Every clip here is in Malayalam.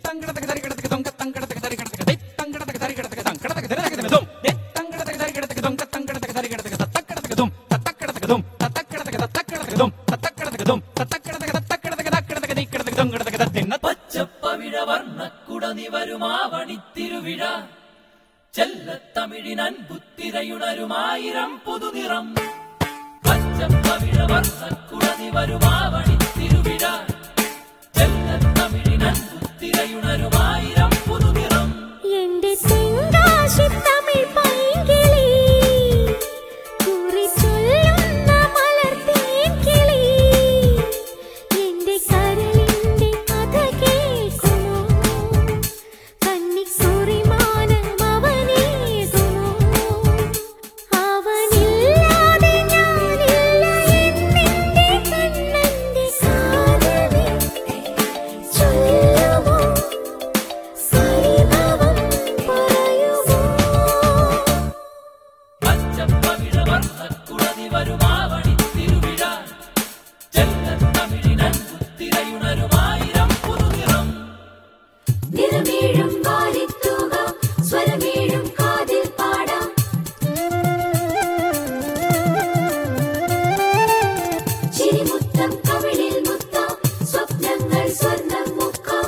പച്ചപ്പവിഴവർണ്ണക്കുടനിവരുമാവണിത്തിരുവിഴ ചെല്ലത്തമിഴിനൻ പുത്തിരയുണരുമായിരം പുതുനിറം. പച്ചപ്പവിഴവർണ്ണക്കുടനിവരുമാവണിത്തിരുവിഴ ചെല്ലത്തമിഴിനൻ പുത്തിരയുണരുമായിരം പുതുനിറം. എന്റെ തെങ്കാശി തമിഴ് പൈങ്കിളി കുറി ചൊല്ലുന്ന മലർത്തേൻ കിളി എന്റെ കരളിന്റെ കഥ കേൾക്കുമോ കന്നിക്കുറിമാനം അവനേകുമോ അവനില്ലാതെ ഞാനില്ല എന്നെന്റെ കണ്ണന്റെ കാതലേ ചൊല്ലുമോ പരിഭവം പറയുമോ. പച്ചപ്പവിഴവർണ്ണക്കുടനിവരുമാവണിത്തിരുവിഴ ചെല്ലത്തമിഴിനൻ പുത്തിരയുണരുമായിരം പുതുനിറം. നിറമേഴും വാരിത്തൂക സ്വരമേഴും കാതിൽ പാടാം ചിരിമുത്തം കവിളിൽ മുത്താം സ്വപ്നങ്ങൾ സ്വർണ്ണം മുക്കാം.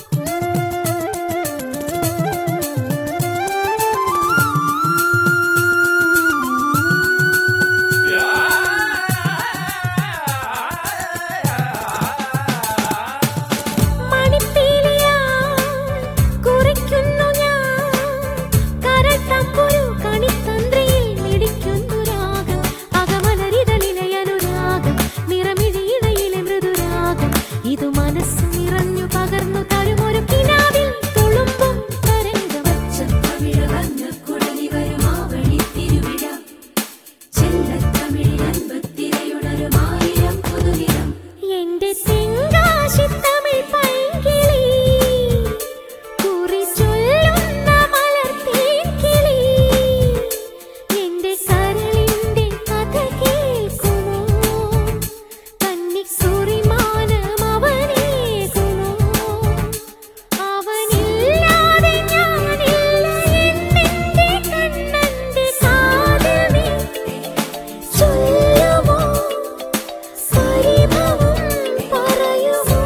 മണിപ്പീലിയാൽ കുറിക്കുന്നു ഞാൻ കരത്തമ്പുരു കണിത്തന്ത്രിയിൽ മിടിക്കുന്നു രാഗം അകമലരിതളിലെ അനുരാഗം നിറമിഴിയിടയിലെ മൃദുരാഗം ഇതു മനസ്സ് നിറഞ്ഞു പകർന്നു തരുമൊരു കിനാവിൽ തുളുമ്പും തരംഗം. പച്ചപ്പവിഴവർണ്ണക്കുടനിവരുമാവണിത്തിരുവിഴ ചെല്ലത്തമിഴിനൻ പുത്തിരയുണരുമായിരം പുതുനിറം. എന്റെ തെങ്കാശി തമിഴ് പൈങ്കിളി കുറി ചൊല്ലുന്ന മലർത്തേൻ കിളി എന്റെ കരളിന്റെ കഥ കേൾക്കുമോ കന്നിക്കുറിമാനം അവനേകുമോ അവനില്ലാതെ ഞാനില്ല എന്നെന്റെ കണ്ണന്റെ കാതലേ ചൊല്ലുമോ പരിഭവം പറയുമോ.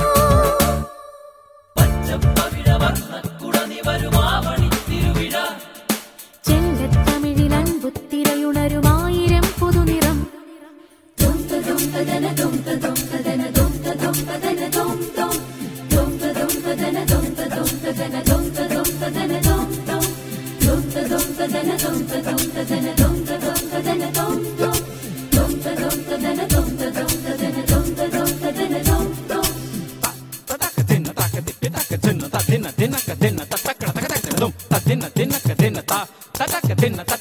പച്ചപ്പവിഴവർണ്ണക്കുടനിവരുമാവണിത്തിരുവിഴ ചെല്ലത്തമിഴിലൻ പുത്തിരയുണരുമായിരം പുതുനിറം. dinna